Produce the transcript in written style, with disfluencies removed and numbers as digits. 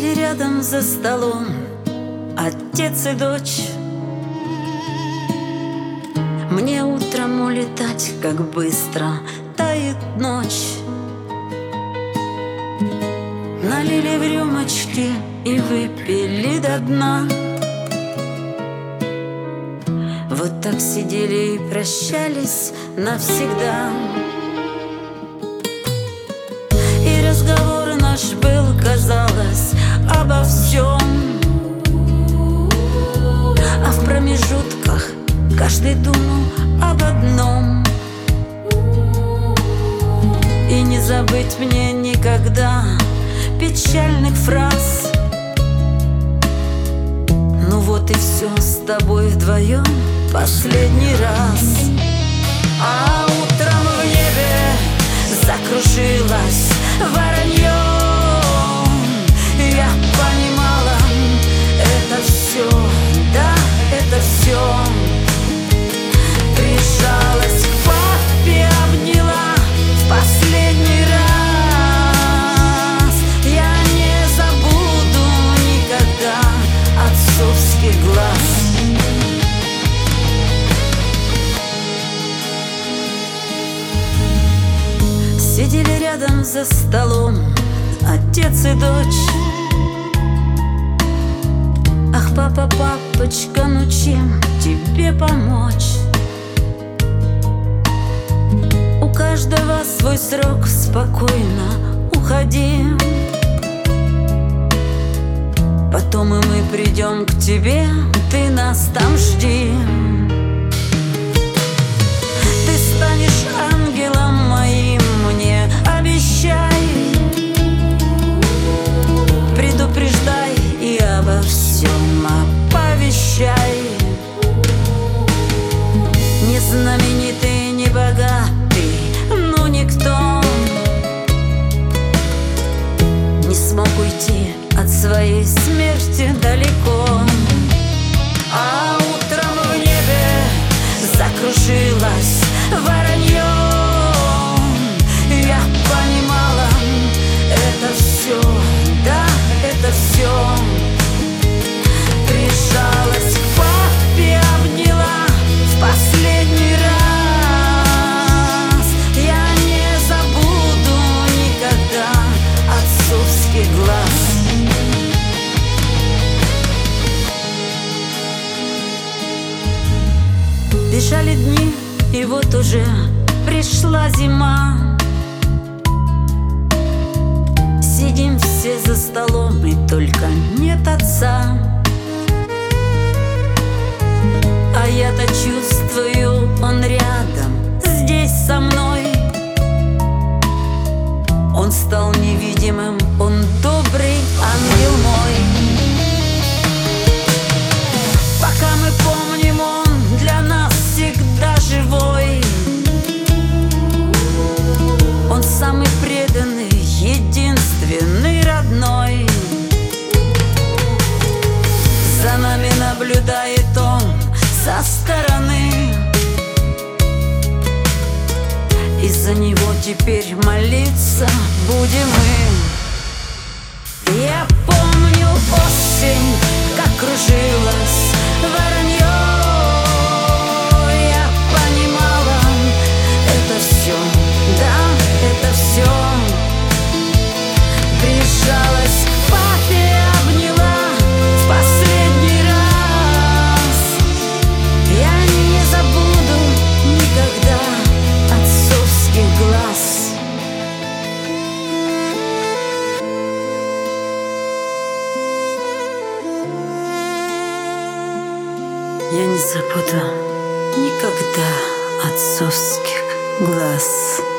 Сидели рядом за столом отец и дочь. Мне утром улетать, как быстро тает ночь. Налили в рюмочки и выпили до дна. Вот так сидели и прощались навсегда. И разговор наш был, казалось, обо всем, а в промежутках каждый думал об одном: и не забыть мне никогда печальных фраз. Ну вот и все, с тобой вдвоем последний раз. А утром в небе закружилось воронье. Я понимала, это все, да, это все. Прижалась к папе, обняла в последний раз. Я не забуду никогда отцовских глаз. Сидели рядом за столом отец и дочь. Ах, папа, папочка, ну чем тебе помочь? У каждого свой срок, спокойно уходи. Потом и мы придем к тебе, ты нас там жди. Ты станешь ангелом моим, мне обещай. Предупреждай и обо всем оповещай. Не знаменитый, не богатый, но никто не смог уйти от своей смерти далеко. А утром в небе закружилось воронье. Я понимала, это все, да, это все. Прижалась к папе, обняла в последний раз. Я не забуду никогда отцовских глаз. Бежали дни, и вот уже пришла зима. Сидим все за столом, и только нет отца. А я-то чувствую, он рядом, здесь со мной. Он стал невидимым, он добрый ангел мой. Пока мы помним, он для нас всегда живой. Он самый преданный, единственный, родной. За нами наблюдает он со стороны. И за него теперь молиться будем мы. Я помню осень, как кружилась воронье. Я понимала, это все, да, это все. Прижалась к папе, обняла в последний раз. Я не забуду никогда отцовских глаз. Я не забуду никогда отцовских глаз.